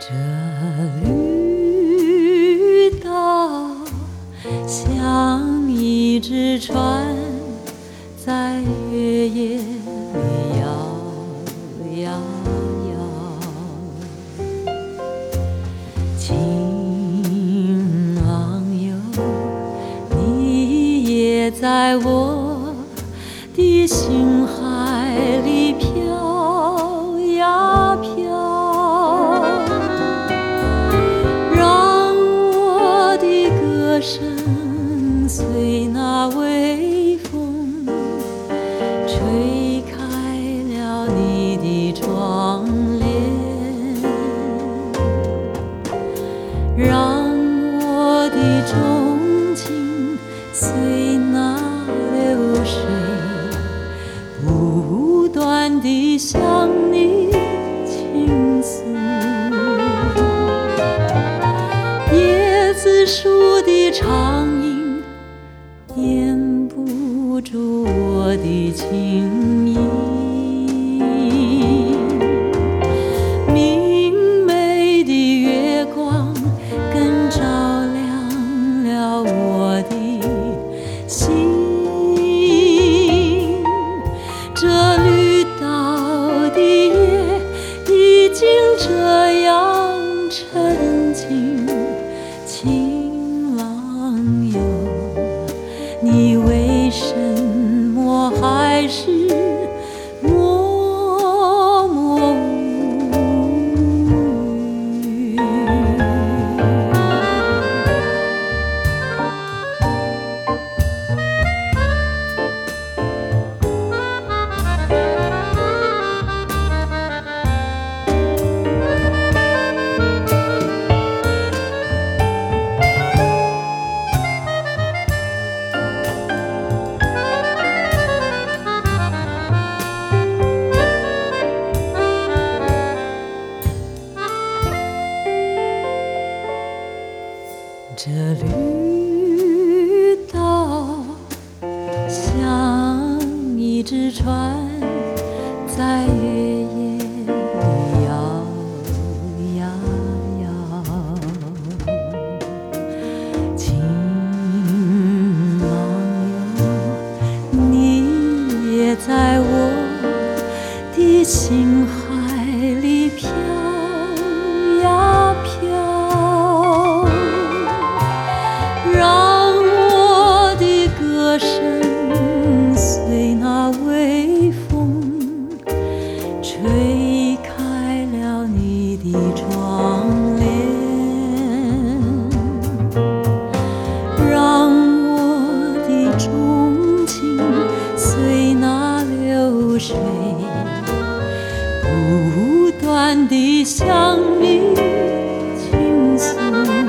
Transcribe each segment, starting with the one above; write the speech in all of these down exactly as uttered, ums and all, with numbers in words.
这绿岛像一只船，在月夜里摇摇摇。情郎哟，你也在我的心海里飘呀飘。歌声随那微风，吹开了你的窗帘，让我的钟情随那流水，不断地向你倾诉。椰子树的长影掩不住我的情意，明媚的月光更照亮了我的心。这绿岛的夜已经这样沉静，情郎哟，你为什么还是默默无语？这绿岛像一只船，在月夜里摇呀摇。情郎哟，你也在我的心海里飘呀飘。歌声随那微风，吹开了你的窗帘，让我的钟情随那流水，不断地向你倾诉。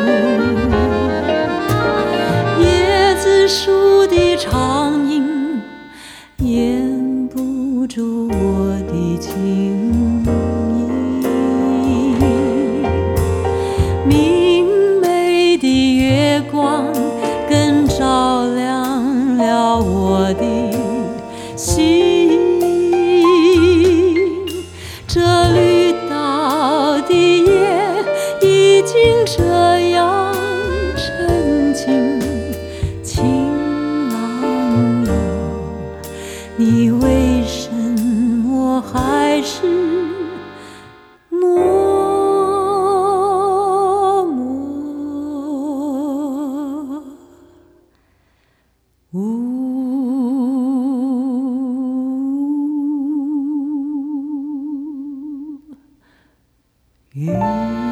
椰子树的长影掩不住我的情意，明媚的月光更照亮了我的心。这绿岛的夜已经这样沉静，你为什么还是默默无语？